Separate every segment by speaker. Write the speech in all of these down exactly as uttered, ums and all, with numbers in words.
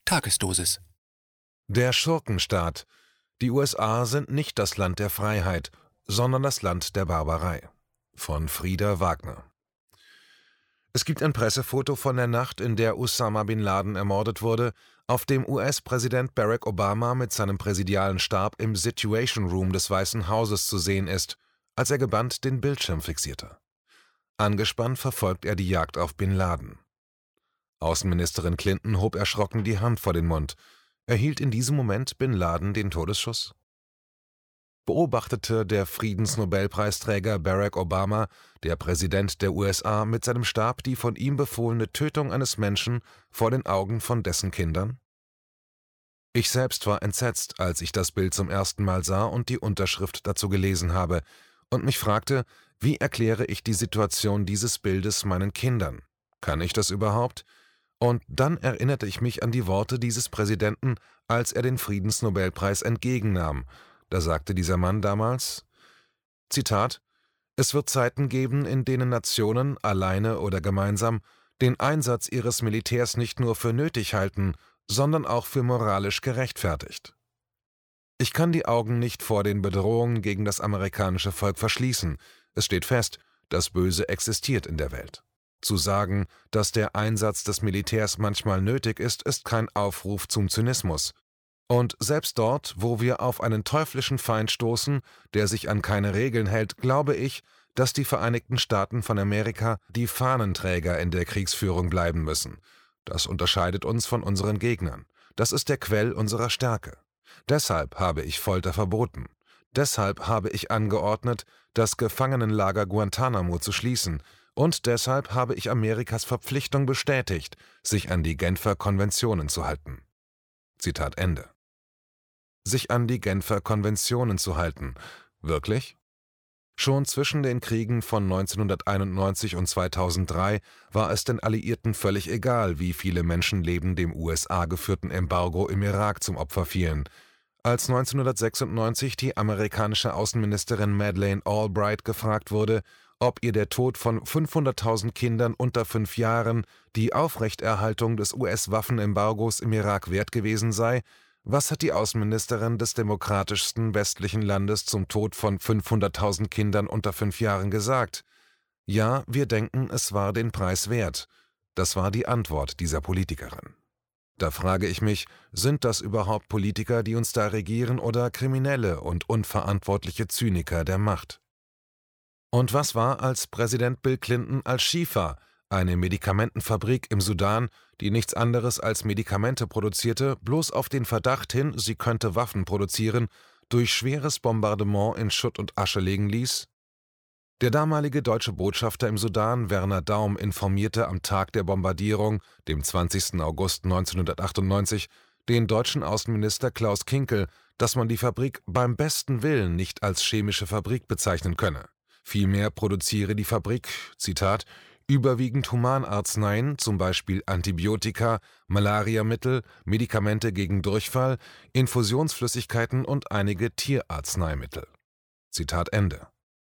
Speaker 1: Tagesdosis.
Speaker 2: Der Schurkenstaat. Die U S A sind nicht das Land der Freiheit, sondern das Land der Barbarei. Von Frieda Wagner. Es gibt ein Pressefoto von der Nacht, in der Osama bin Laden ermordet wurde, auf dem U S-Präsident Barack Obama mit seinem präsidialen Stab im Situation Room des Weißen Hauses zu sehen ist, als er gebannt den Bildschirm fixierte. Angespannt verfolgt er die Jagd auf bin Laden. Außenministerin Clinton hob erschrocken die Hand vor den Mund. Erhielt in diesem Moment bin Laden den Todesschuss? Beobachtete der Friedensnobelpreisträger Barack Obama, der Präsident der U S A, mit seinem Stab die von ihm befohlene Tötung eines Menschen vor den Augen von dessen Kindern? Ich selbst war entsetzt, als ich das Bild zum ersten Mal sah und die Unterschrift dazu gelesen habe und mich fragte, wie erkläre ich die Situation dieses Bildes meinen Kindern? Kann ich das überhaupt? Und dann erinnerte ich mich an die Worte dieses Präsidenten, als er den Friedensnobelpreis entgegennahm. Da sagte dieser Mann damals, Zitat, »Es wird Zeiten geben, in denen Nationen, alleine oder gemeinsam, den Einsatz ihres Militärs nicht nur für nötig halten, sondern auch für moralisch gerechtfertigt. Ich kann die Augen nicht vor den Bedrohungen gegen das amerikanische Volk verschließen. Es steht fest, das Böse existiert in der Welt. Zu sagen, dass der Einsatz des Militärs manchmal nötig ist, ist kein Aufruf zum Zynismus. Und selbst dort, wo wir auf einen teuflischen Feind stoßen, der sich an keine Regeln hält, glaube ich, dass die Vereinigten Staaten von Amerika die Fahnenträger in der Kriegsführung bleiben müssen. Das unterscheidet uns von unseren Gegnern. Das ist der Quell unserer Stärke. Deshalb habe ich Folter verboten. Deshalb habe ich angeordnet, das Gefangenenlager Guantanamo zu schließen. Und deshalb habe ich Amerikas Verpflichtung bestätigt, sich an die Genfer Konventionen zu halten.« Zitat Ende. Sich an die Genfer Konventionen zu halten. Wirklich? Schon zwischen den Kriegen von neunzehnhunderteinundneunzig und zweitausenddrei war es den Alliierten völlig egal, wie viele Menschenleben dem U S A-geführten Embargo im Irak zum Opfer fielen. Als neunzehnhundertsechsundneunzig die amerikanische Außenministerin Madeleine Albright gefragt wurde, ob ihr der Tod von fünfhunderttausend Kindern unter fünf Jahren die Aufrechterhaltung des U S-Waffenembargos im Irak wert gewesen sei, was hat die Außenministerin des demokratischsten westlichen Landes zum Tod von fünfhunderttausend Kindern unter fünf Jahren gesagt? Ja, wir denken, es war den Preis wert. Das war die Antwort dieser Politikerin. Da frage ich mich, sind das überhaupt Politiker, die uns da regieren, oder Kriminelle und unverantwortliche Zyniker der Macht? Und was war, als Präsident Bill Clinton Al-Shifa, eine Medikamentenfabrik im Sudan, die nichts anderes als Medikamente produzierte, bloß auf den Verdacht hin, sie könnte Waffen produzieren, durch schweres Bombardement in Schutt und Asche legen ließ? Der damalige deutsche Botschafter im Sudan, Werner Daum, informierte am Tag der Bombardierung, dem zwanzigsten August neunzehnhundertachtundneunzig, den deutschen Außenminister Klaus Kinkel, dass man die Fabrik beim besten Willen nicht als chemische Fabrik bezeichnen könne. Vielmehr produziere die Fabrik, Zitat, überwiegend Humanarzneien, zum Beispiel Antibiotika, Malariamittel, Medikamente gegen Durchfall, Infusionsflüssigkeiten und einige Tierarzneimittel. Zitat Ende.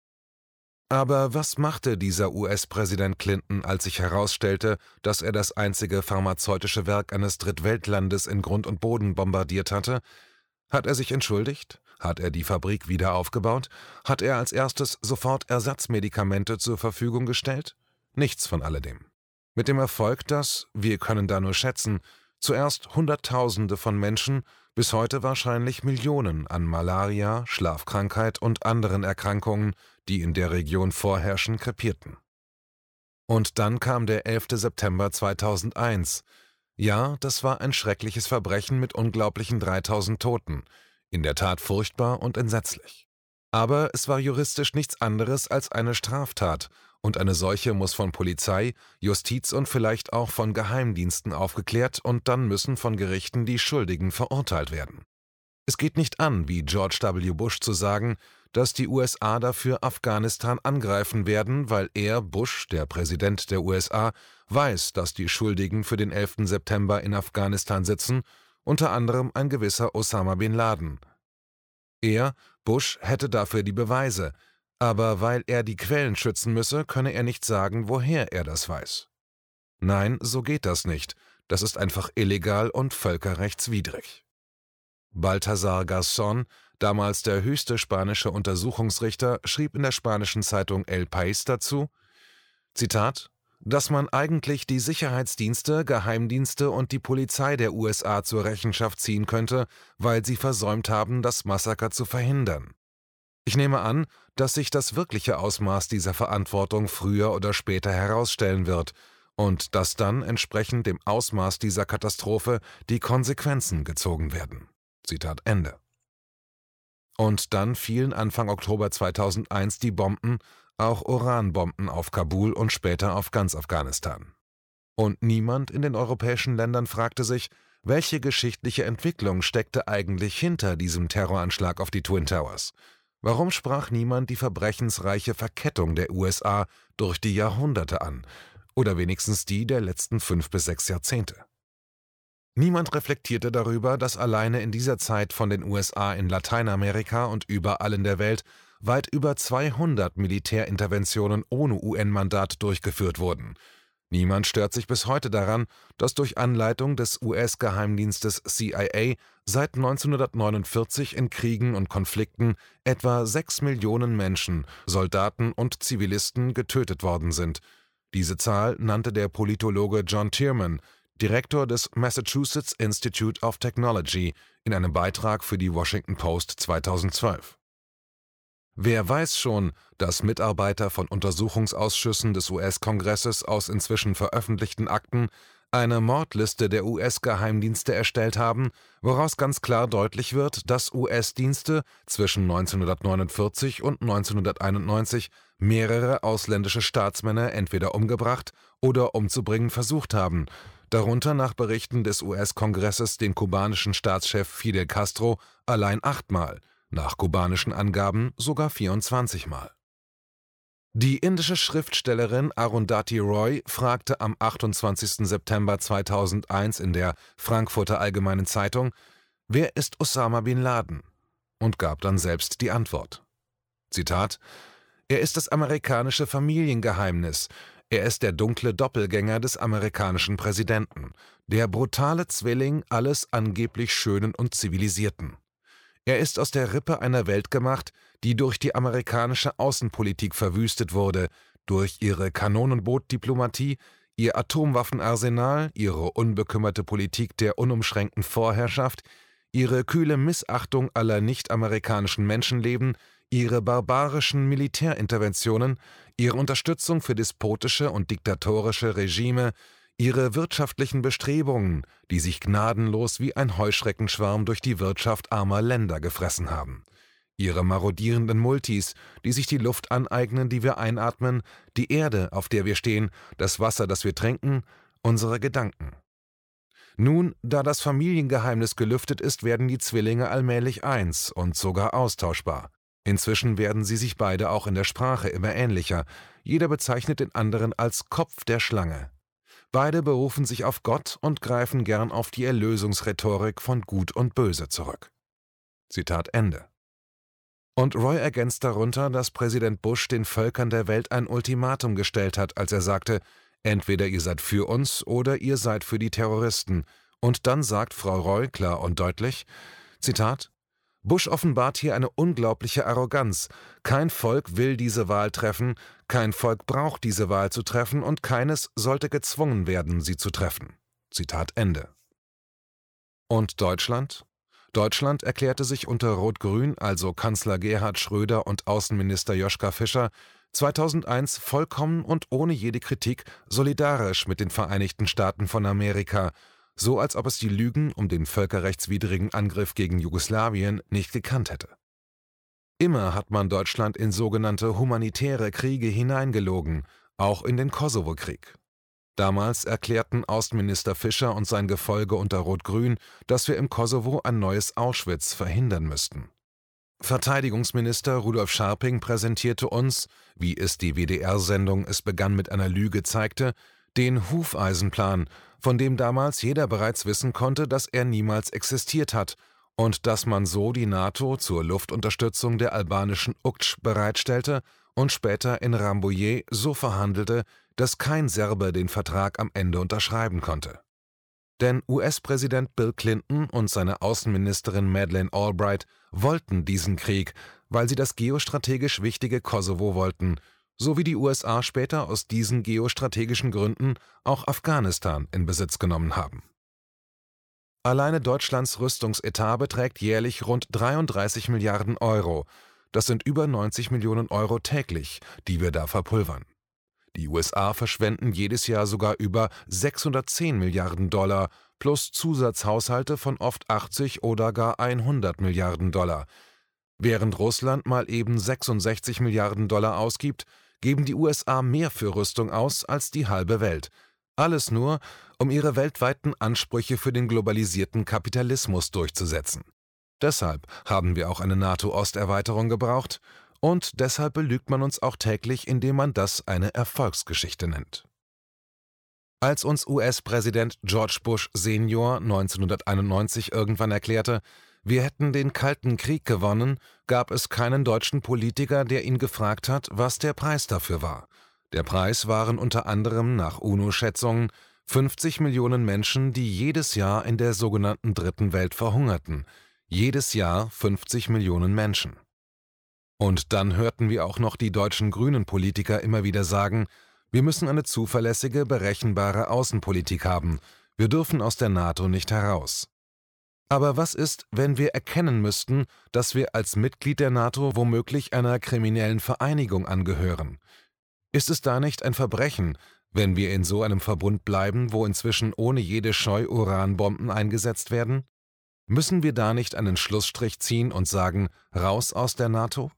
Speaker 2: Aber was machte dieser U S-Präsident Clinton, als sich herausstellte, dass er das einzige pharmazeutische Werk eines Drittweltlandes in Grund und Boden bombardiert hatte? Hat er sich entschuldigt? Hat er die Fabrik wieder aufgebaut? Hat er als erstes sofort Ersatzmedikamente zur Verfügung gestellt? Nichts von alledem. Mit dem Erfolg, dass, wir können da nur schätzen, zuerst Hunderttausende von Menschen, bis heute wahrscheinlich Millionen an Malaria, Schlafkrankheit und anderen Erkrankungen, die in der Region vorherrschen, krepierten. Und dann kam der elfte September zweitausendeins. Ja, das war ein schreckliches Verbrechen mit unglaublichen dreitausend Toten. In der Tat furchtbar und entsetzlich. Aber es war juristisch nichts anderes als eine Straftat, und eine solche muss von Polizei, Justiz und vielleicht auch von Geheimdiensten aufgeklärt, und dann müssen von Gerichten die Schuldigen verurteilt werden. Es geht nicht an, wie George W. Bush zu sagen, dass die U S A dafür Afghanistan angreifen werden, weil er, Bush, der Präsident der U S A, weiß, dass die Schuldigen für den elften September in Afghanistan sitzen, unter anderem ein gewisser Osama bin Laden. Er, Bush, hätte dafür die Beweise, aber weil er die Quellen schützen müsse, könne er nicht sagen, woher er das weiß. Nein, so geht das nicht. Das ist einfach illegal und völkerrechtswidrig. Baltasar Garzón, damals der höchste spanische Untersuchungsrichter, schrieb in der spanischen Zeitung El País dazu, Zitat, dass man eigentlich die Sicherheitsdienste, Geheimdienste und die Polizei der U S A zur Rechenschaft ziehen könnte, weil sie versäumt haben, das Massaker zu verhindern. Ich nehme an, dass sich das wirkliche Ausmaß dieser Verantwortung früher oder später herausstellen wird und dass dann entsprechend dem Ausmaß dieser Katastrophe die Konsequenzen gezogen werden. Zitat Ende. Und dann fielen Anfang Oktober zweitausendeins die Bomben, auch Uranbomben, auf Kabul und später auf ganz Afghanistan. Und niemand in den europäischen Ländern fragte sich, welche geschichtliche Entwicklung steckte eigentlich hinter diesem Terroranschlag auf die Twin Towers? Warum sprach niemand die verbrechensreiche Verkettung der U S A durch die Jahrhunderte an, oder wenigstens die der letzten fünf bis sechs Jahrzehnte? Niemand reflektierte darüber, dass alleine in dieser Zeit von den U S A in Lateinamerika und überall in der Welt weit über zweihundert Militärinterventionen ohne U N-Mandat durchgeführt wurden. Niemand stört sich bis heute daran, dass durch Anleitung des U S-Geheimdienstes C I A seit neunzehnhundertneunundvierzig in Kriegen und Konflikten etwa sechs Millionen Menschen, Soldaten und Zivilisten getötet worden sind. Diese Zahl nannte der Politologe John Tierman, Direktor des Massachusetts Institute of Technology, in einem Beitrag für die Washington Post zweitausendzwölf. Wer weiß schon, dass Mitarbeiter von Untersuchungsausschüssen des U S-Kongresses aus inzwischen veröffentlichten Akten eine Mordliste der U S-Geheimdienste erstellt haben, woraus ganz klar deutlich wird, dass U S-Dienste zwischen neunzehnhundertneunundvierzig und neunzehnhunderteinundneunzig mehrere ausländische Staatsmänner entweder umgebracht oder umzubringen versucht haben, darunter nach Berichten des U S-Kongresses den kubanischen Staatschef Fidel Castro allein achtmal, nach kubanischen Angaben sogar vierundzwanzig Mal. Die indische Schriftstellerin Arundhati Roy fragte am achtundzwanzigsten September zweitausendeins in der Frankfurter Allgemeinen Zeitung, wer ist Osama bin Laden? Und gab dann selbst die Antwort. Zitat: Er ist das amerikanische Familiengeheimnis. Er ist der dunkle Doppelgänger des amerikanischen Präsidenten, der brutale Zwilling alles angeblich Schönen und Zivilisierten. Er ist aus der Rippe einer Welt gemacht, die durch die amerikanische Außenpolitik verwüstet wurde, durch ihre Kanonenbootdiplomatie, ihr Atomwaffenarsenal, ihre unbekümmerte Politik der unumschränkten Vorherrschaft, ihre kühle Missachtung aller nicht-amerikanischen Menschenleben, ihre barbarischen Militärinterventionen, ihre Unterstützung für despotische und diktatorische Regime, ihre wirtschaftlichen Bestrebungen, die sich gnadenlos wie ein Heuschreckenschwarm durch die Wirtschaft armer Länder gefressen haben. Ihre marodierenden Multis, die sich die Luft aneignen, die wir einatmen, die Erde, auf der wir stehen, das Wasser, das wir trinken, unsere Gedanken. Nun, da das Familiengeheimnis gelüftet ist, werden die Zwillinge allmählich eins und sogar austauschbar. Inzwischen werden sie sich beide auch in der Sprache immer ähnlicher. Jeder bezeichnet den anderen als Kopf der Schlange. Beide berufen sich auf Gott und greifen gern auf die Erlösungsrhetorik von Gut und Böse zurück. Zitat Ende. Und Roy ergänzt darunter, dass Präsident Bush den Völkern der Welt ein Ultimatum gestellt hat, als er sagte, entweder ihr seid für uns oder ihr seid für die Terroristen. Und dann sagt Frau Roy klar und deutlich, Zitat, Bush offenbart hier eine unglaubliche Arroganz. Kein Volk will diese Wahl treffen, kein Volk braucht diese Wahl zu treffen und keines sollte gezwungen werden, sie zu treffen. Zitat Ende. Und Deutschland? Deutschland erklärte sich unter Rot-Grün, also Kanzler Gerhard Schröder und Außenminister Joschka Fischer, zweitausendeins vollkommen und ohne jede Kritik solidarisch mit den Vereinigten Staaten von Amerika, so als ob es die Lügen um den völkerrechtswidrigen Angriff gegen Jugoslawien nicht gekannt hätte. Immer hat man Deutschland in sogenannte humanitäre Kriege hineingelogen, auch in den Kosovo-Krieg. Damals erklärten Außenminister Fischer und sein Gefolge unter Rot-Grün, dass wir im Kosovo ein neues Auschwitz verhindern müssten. Verteidigungsminister Rudolf Scharping präsentierte uns, wie es die W D R-Sendung Es begann mit einer Lüge zeigte, den Hufeisenplan, von dem damals jeder bereits wissen konnte, dass er niemals existiert hat und dass man so die NATO zur Luftunterstützung der albanischen U K C bereitstellte und später in Rambouillet so verhandelte, dass kein Serbe den Vertrag am Ende unterschreiben konnte. Denn U S-Präsident Bill Clinton und seine Außenministerin Madeleine Albright wollten diesen Krieg, weil sie das geostrategisch wichtige Kosovo wollten, so wie die U S A später aus diesen geostrategischen Gründen auch Afghanistan in Besitz genommen haben. Alleine Deutschlands Rüstungsetat beträgt jährlich rund dreiunddreißig Milliarden Euro. Das sind über neunzig Millionen Euro täglich, die wir da verpulvern. Die U S A verschwenden jedes Jahr sogar über sechshundertzehn Milliarden Dollar plus Zusatzhaushalte von oft achtzig oder gar hundert Milliarden Dollar. Während Russland mal eben sechsundsechzig Milliarden Dollar ausgibt, geben die U S A mehr für Rüstung aus als die halbe Welt. Alles nur, um ihre weltweiten Ansprüche für den globalisierten Kapitalismus durchzusetzen. Deshalb haben wir auch eine NATO-Osterweiterung gebraucht, und deshalb belügt man uns auch täglich, indem man das eine Erfolgsgeschichte nennt. Als uns U S-Präsident George Bush Senior neunzehnhunderteinundneunzig irgendwann erklärte, wir hätten den Kalten Krieg gewonnen, gab es keinen deutschen Politiker, der ihn gefragt hat, was der Preis dafür war. Der Preis waren unter anderem nach UNO-Schätzungen fünfzig Millionen Menschen, die jedes Jahr in der sogenannten Dritten Welt verhungerten. Jedes Jahr fünfzig Millionen Menschen. Und dann hörten wir auch noch die deutschen Grünen-Politiker immer wieder sagen, wir müssen eine zuverlässige, berechenbare Außenpolitik haben. Wir dürfen aus der NATO nicht heraus. Aber was ist, wenn wir erkennen müssten, dass wir als Mitglied der NATO womöglich einer kriminellen Vereinigung angehören? Ist es da nicht ein Verbrechen, wenn wir in so einem Verbund bleiben, wo inzwischen ohne jede Scheu Uranbomben eingesetzt werden? Müssen wir da nicht einen Schlussstrich ziehen und sagen, raus aus der NATO?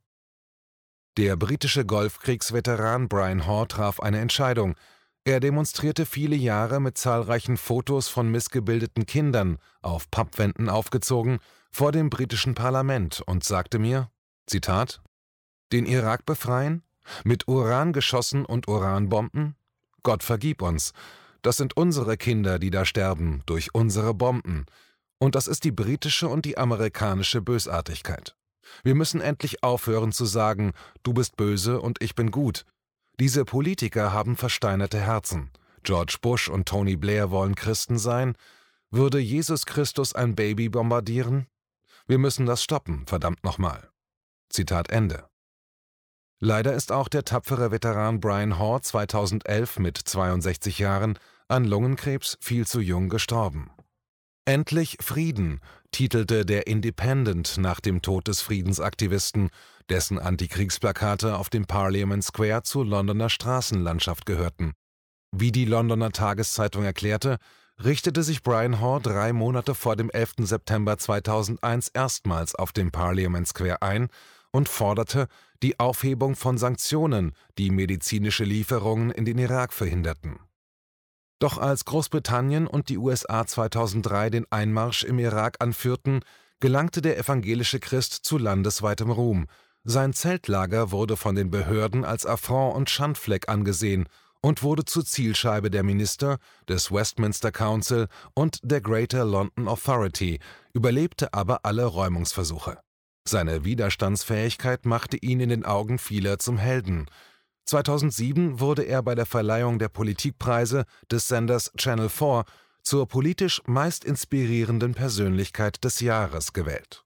Speaker 2: Der britische Golfkriegsveteran Brian Hoare traf eine Entscheidung. Er demonstrierte viele Jahre mit zahlreichen Fotos von missgebildeten Kindern, auf Pappwänden aufgezogen, vor dem britischen Parlament und sagte mir, Zitat, »Den Irak befreien? Mit Urangeschossen und Uranbomben? Gott vergib uns. Das sind unsere Kinder, die da sterben, durch unsere Bomben. Und das ist die britische und die amerikanische Bösartigkeit. Wir müssen endlich aufhören zu sagen, du bist böse und ich bin gut. Diese Politiker haben versteinerte Herzen. George Bush und Tony Blair wollen Christen sein. Würde Jesus Christus ein Baby bombardieren? Wir müssen das stoppen, verdammt nochmal.« Zitat Ende. Leider ist auch der tapfere Veteran Brian Hoare zweitausendelf mit zweiundsechzig Jahren an Lungenkrebs viel zu jung gestorben. »Endlich Frieden«, titelte der Independent nach dem Tod des Friedensaktivisten, dessen Antikriegsplakate auf dem Parliament Square zur Londoner Straßenlandschaft gehörten. Wie die Londoner Tageszeitung erklärte, richtete sich Brian Hoare drei Monate vor dem elften September zweitausendeins erstmals auf dem Parliament Square ein und forderte die Aufhebung von Sanktionen, die medizinische Lieferungen in den Irak verhinderten. Doch als Großbritannien und die U S A zweitausenddrei den Einmarsch im Irak anführten, gelangte der evangelische Christ zu landesweitem Ruhm. Sein Zeltlager wurde von den Behörden als Affront und Schandfleck angesehen und wurde zur Zielscheibe der Minister, des Westminster Council und der Greater London Authority, überlebte aber alle Räumungsversuche. Seine Widerstandsfähigkeit machte ihn in den Augen vieler zum Helden. zweitausendsieben wurde er bei der Verleihung der Politikpreise des Senders Channel vier zur politisch meist inspirierenden Persönlichkeit des Jahres gewählt.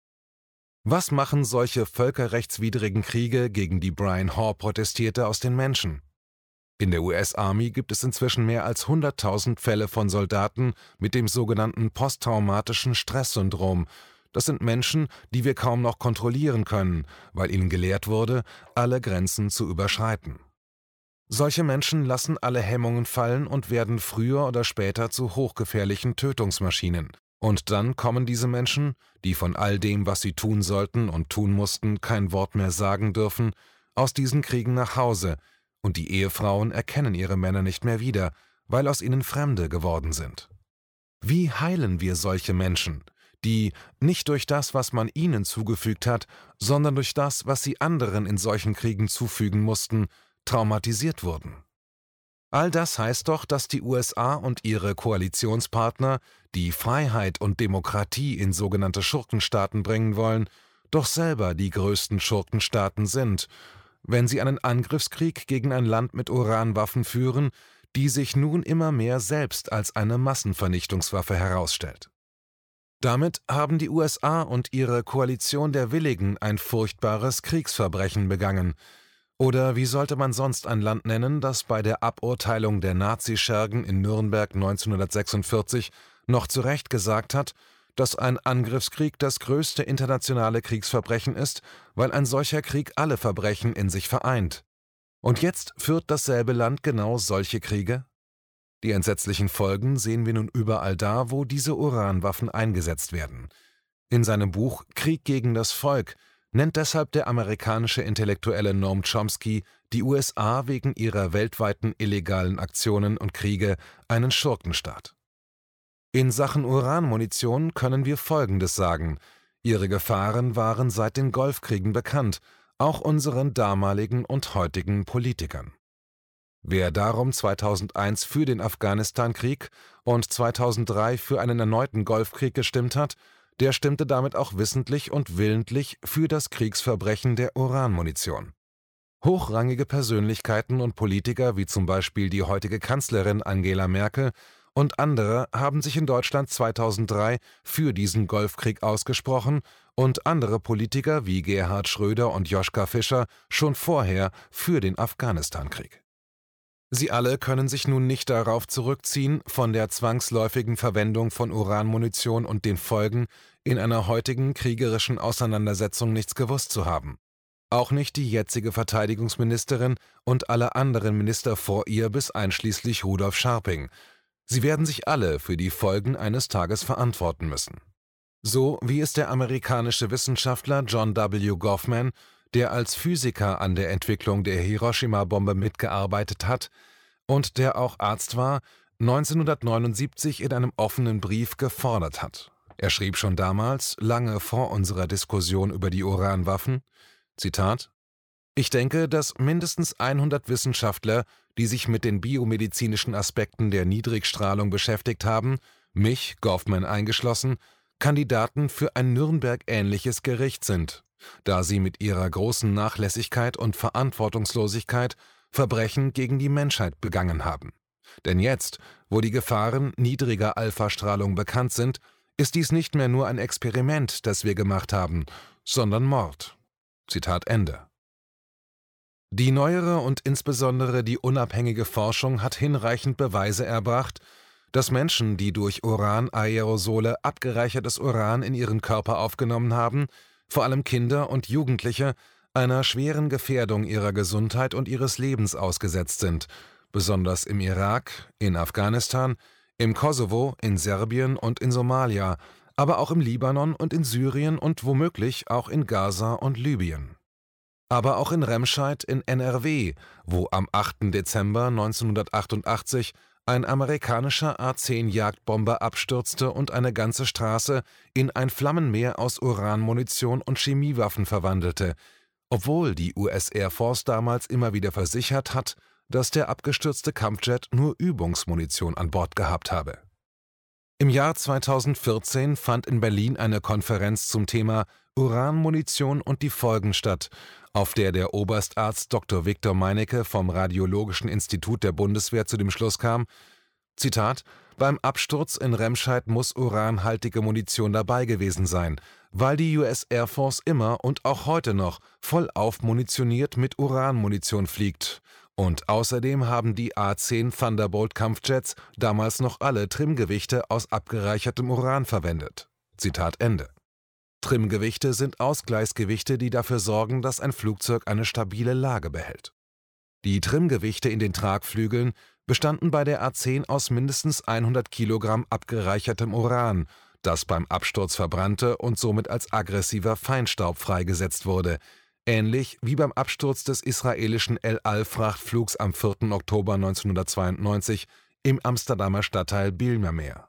Speaker 2: Was machen solche völkerrechtswidrigen Kriege, gegen die Brian Hoare protestierte, aus den Menschen? In der U S Army gibt es inzwischen mehr als hunderttausend Fälle von Soldaten mit dem sogenannten posttraumatischen Stresssyndrom. Das sind Menschen, die wir kaum noch kontrollieren können, weil ihnen gelehrt wurde, alle Grenzen zu überschreiten. Solche Menschen lassen alle Hemmungen fallen und werden früher oder später zu hochgefährlichen Tötungsmaschinen. Und dann kommen diese Menschen, die von all dem, was sie tun sollten und tun mussten, kein Wort mehr sagen dürfen, aus diesen Kriegen nach Hause, und die Ehefrauen erkennen ihre Männer nicht mehr wieder, weil aus ihnen Fremde geworden sind. Wie heilen wir solche Menschen, die nicht durch das, was man ihnen zugefügt hat, sondern durch das, was sie anderen in solchen Kriegen zufügen mussten, traumatisiert wurden? All das heißt doch, dass die U S A und ihre Koalitionspartner, die Freiheit und Demokratie in sogenannte Schurkenstaaten bringen wollen, doch selber die größten Schurkenstaaten sind, wenn sie einen Angriffskrieg gegen ein Land mit Uranwaffen führen, die sich nun immer mehr selbst als eine Massenvernichtungswaffe herausstellt. Damit haben die U S A und ihre Koalition der Willigen ein furchtbares Kriegsverbrechen begangen. Oder wie sollte man sonst ein Land nennen, das bei der Aburteilung der Nazischergen in Nürnberg neunzehnhundertsechsundvierzig noch zu Recht gesagt hat, dass ein Angriffskrieg das größte internationale Kriegsverbrechen ist, weil ein solcher Krieg alle Verbrechen in sich vereint. Und jetzt führt dasselbe Land genau solche Kriege? Die entsetzlichen Folgen sehen wir nun überall da, wo diese Uranwaffen eingesetzt werden. In seinem Buch »Krieg gegen das Volk« nennt deshalb der amerikanische Intellektuelle Noam Chomsky die U S A wegen ihrer weltweiten illegalen Aktionen und Kriege einen Schurkenstaat. In Sachen Uranmunition können wir Folgendes sagen: Ihre Gefahren waren seit den Golfkriegen bekannt, auch unseren damaligen und heutigen Politikern. Wer darum zweitausendeins für den Afghanistan-Krieg und zweitausenddrei für einen erneuten Golfkrieg gestimmt hat, der stimmte damit auch wissentlich und willentlich für das Kriegsverbrechen der Uranmunition. Hochrangige Persönlichkeiten und Politiker wie zum Beispiel die heutige Kanzlerin Angela Merkel und andere haben sich in Deutschland zweitausenddrei für diesen Golfkrieg ausgesprochen und andere Politiker wie Gerhard Schröder und Joschka Fischer schon vorher für den Afghanistan-Krieg. Sie alle können sich nun nicht darauf zurückziehen, von der zwangsläufigen Verwendung von Uranmunition und den Folgen in einer heutigen kriegerischen Auseinandersetzung nichts gewusst zu haben. Auch nicht die jetzige Verteidigungsministerin und alle anderen Minister vor ihr bis einschließlich Rudolf Scharping. Sie werden sich alle für die Folgen eines Tages verantworten müssen. So wie es der amerikanische Wissenschaftler John W. Goffman, der als Physiker an der Entwicklung der Hiroshima-Bombe mitgearbeitet hat und der auch Arzt war, neunzehnhundertneunundsiebzig in einem offenen Brief gefordert hat. Er schrieb schon damals, lange vor unserer Diskussion über die Uranwaffen, Zitat: Ich denke, dass mindestens hundert Wissenschaftler, die sich mit den biomedizinischen Aspekten der Niedrigstrahlung beschäftigt haben, mich, Goffman eingeschlossen, Kandidaten für ein Nürnberg-ähnliches Gericht sind, da sie mit ihrer großen Nachlässigkeit und Verantwortungslosigkeit Verbrechen gegen die Menschheit begangen haben. Denn jetzt, wo die Gefahren niedriger Alphastrahlung bekannt sind, ist dies nicht mehr nur ein Experiment, das wir gemacht haben, sondern Mord. Zitat Ende. Die neuere und insbesondere die unabhängige Forschung hat hinreichend Beweise erbracht, dass Menschen, die durch Uranaerosole abgereichertes Uran in ihren Körper aufgenommen haben, vor allem Kinder und Jugendliche, einer schweren Gefährdung ihrer Gesundheit und ihres Lebens ausgesetzt sind, besonders im Irak, in Afghanistan, im Kosovo, in Serbien und in Somalia, aber auch im Libanon und in Syrien und womöglich auch in Gaza und Libyen. Aber auch in Remscheid in N R W, wo am achten Dezember neunzehnhundertachtundachtzig ein amerikanischer A zehn Jagdbomber abstürzte und eine ganze Straße in ein Flammenmeer aus Uranmunition und Chemiewaffen verwandelte, obwohl die U S Air Force damals immer wieder versichert hat, dass der abgestürzte Kampfjet nur Übungsmunition an Bord gehabt habe. Im Jahr zweitausendvierzehn fand in Berlin eine Konferenz zum Thema Uranmunition und die Folgen statt, auf der der Oberstarzt Doktor Viktor Meinecke vom Radiologischen Institut der Bundeswehr zu dem Schluss kam, Zitat: Beim Absturz in Remscheid muss uranhaltige Munition dabei gewesen sein, weil die U S Air Force immer und auch heute noch vollauf munitioniert mit Uranmunition fliegt. Und außerdem haben die A zehn Thunderbolt-Kampfjets damals noch alle Trimmgewichte aus abgereichertem Uran verwendet. Zitat Ende. Trimmgewichte sind Ausgleichsgewichte, die dafür sorgen, dass ein Flugzeug eine stabile Lage behält. Die Trimmgewichte in den Tragflügeln bestanden bei der A zehn aus mindestens hundert Kilogramm abgereichertem Uran, das beim Absturz verbrannte und somit als aggressiver Feinstaub freigesetzt wurde, ähnlich wie beim Absturz des israelischen El-Al-Frachtflugs am vierten Oktober neunzehnhundertzweiundneunzig im Amsterdamer Stadtteil Bijlmermeer.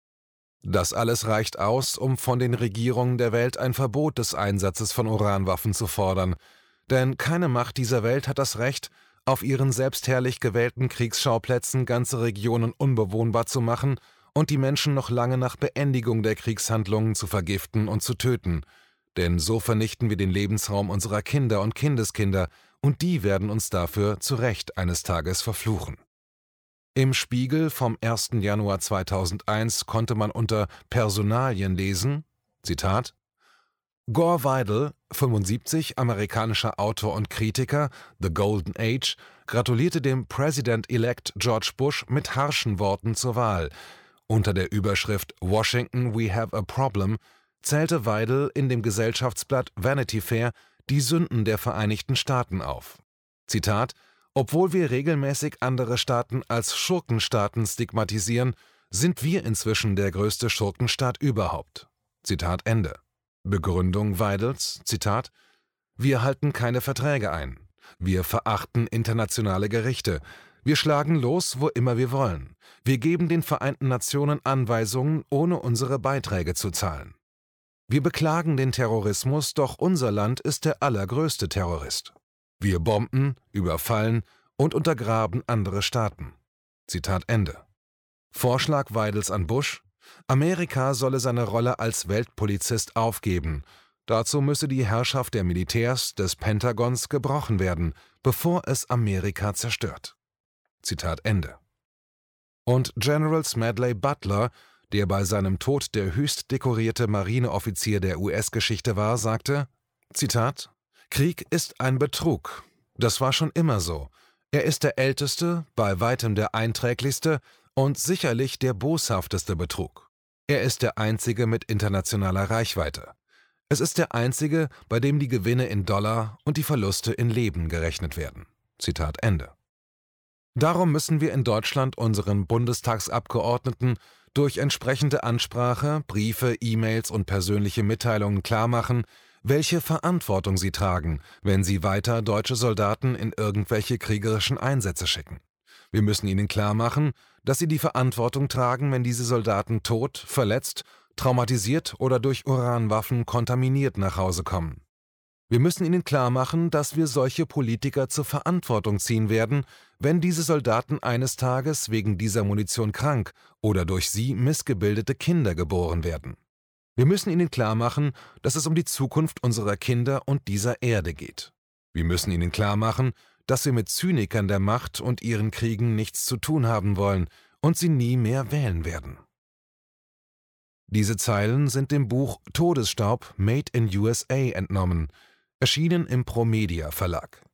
Speaker 2: Das alles reicht aus, um von den Regierungen der Welt ein Verbot des Einsatzes von Uranwaffen zu fordern, denn keine Macht dieser Welt hat das Recht, auf ihren selbstherrlich gewählten Kriegsschauplätzen ganze Regionen unbewohnbar zu machen und die Menschen noch lange nach Beendigung der Kriegshandlungen zu vergiften und zu töten, denn so vernichten wir den Lebensraum unserer Kinder und Kindeskinder, und die werden uns dafür zu Recht eines Tages verfluchen. Im Spiegel vom ersten Januar zweitausendeins konnte man unter Personalien lesen, Zitat: Gore Vidal, fünfundsiebzig, amerikanischer Autor und Kritiker, The Golden Age, gratulierte dem President-elect George Bush mit harschen Worten zur Wahl. Unter der Überschrift Washington, we have a problem zählte Vidal in dem Gesellschaftsblatt Vanity Fair die Sünden der Vereinigten Staaten auf. Zitat: Obwohl wir regelmäßig andere Staaten als Schurkenstaaten stigmatisieren, sind wir inzwischen der größte Schurkenstaat überhaupt. Zitat Ende. Begründung Vidals, Zitat: Wir halten keine Verträge ein. Wir verachten internationale Gerichte. Wir schlagen los, wo immer wir wollen. Wir geben den Vereinten Nationen Anweisungen, ohne unsere Beiträge zu zahlen. Wir beklagen den Terrorismus, doch unser Land ist der allergrößte Terrorist. Wir bomben, überfallen und untergraben andere Staaten. Zitat Ende. Vorschlag Vidals an Bush: Amerika solle seine Rolle als Weltpolizist aufgeben. Dazu müsse die Herrschaft der Militärs des Pentagons gebrochen werden, bevor es Amerika zerstört. Zitat Ende. Und General Smedley Butler, der bei seinem Tod der höchst dekorierte Marineoffizier der U S-Geschichte war, sagte, Zitat: Krieg ist ein Betrug. Das war schon immer so. Er ist der älteste, bei weitem der einträglichste und sicherlich der boshafteste Betrug. Er ist der einzige mit internationaler Reichweite. Es ist der einzige, bei dem die Gewinne in Dollar und die Verluste in Leben gerechnet werden. Zitat Ende. Darum müssen wir in Deutschland unseren Bundestagsabgeordneten durch entsprechende Ansprache, Briefe, E-Mails und persönliche Mitteilungen klarmachen, welche Verantwortung sie tragen, wenn sie weiter deutsche Soldaten in irgendwelche kriegerischen Einsätze schicken. Wir müssen ihnen klarmachen, dass sie die Verantwortung tragen, wenn diese Soldaten tot, verletzt, traumatisiert oder durch Uranwaffen kontaminiert nach Hause kommen. Wir müssen ihnen klarmachen, dass wir solche Politiker zur Verantwortung ziehen werden, wenn diese Soldaten eines Tages wegen dieser Munition krank oder durch sie missgebildete Kinder geboren werden. Wir müssen ihnen klarmachen, dass es um die Zukunft unserer Kinder und dieser Erde geht. Wir müssen ihnen klarmachen, dass wir mit Zynikern der Macht und ihren Kriegen nichts zu tun haben wollen und sie nie mehr wählen werden. Diese Zeilen sind dem Buch Todesstaub Made in U S A entnommen, erschienen im Promedia Verlag.